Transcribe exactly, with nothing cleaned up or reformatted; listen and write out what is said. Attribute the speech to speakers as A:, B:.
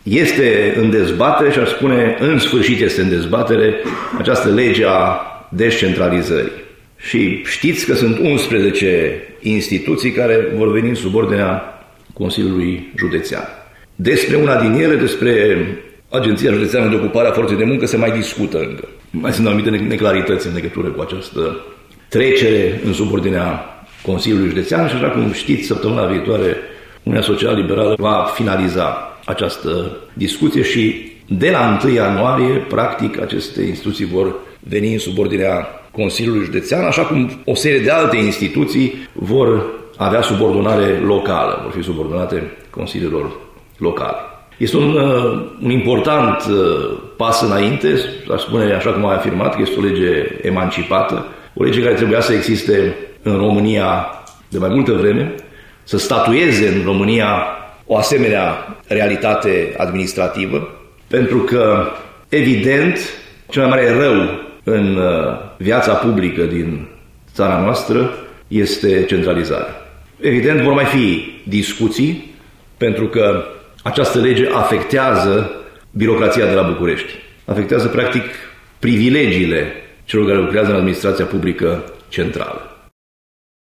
A: Este în dezbatere și aș spune în sfârșit este în dezbatere această lege a descentralizării. Și știți că sunt unsprezece instituții care vor veni în subordinea Consiliului Județean. Despre una din ele, despre Agenția Județeană de Ocupare a Forței de Muncă, se mai discută încă. Mai sunt anumite neclarități în legătură cu această trecere în subordinea Consiliului Județean și, așa cum știți, săptămâna viitoare Uniunea Social-Liberală va finaliza această discuție și de la întâi ianuarie, practic, aceste instituții vor veni în subordinea Consiliului Județean, așa cum o serie de alte instituții vor avea subordonare locală, vor fi subordonate consiliilor locale. Este un, un important pas înainte, aș spune, așa cum am afirmat, că este o lege emancipată, o lege care trebuia să existe în România de mai multă vreme, să statueze în România o asemenea realitate administrativă, pentru că, evident, cel mai mare rău în viața publică din țara noastră este centralizarea. Evident, vor mai fi discuții, pentru că această lege afectează birocrația de la București. Afectează, practic, privilegiile celor care lucrează în administrația publică centrală.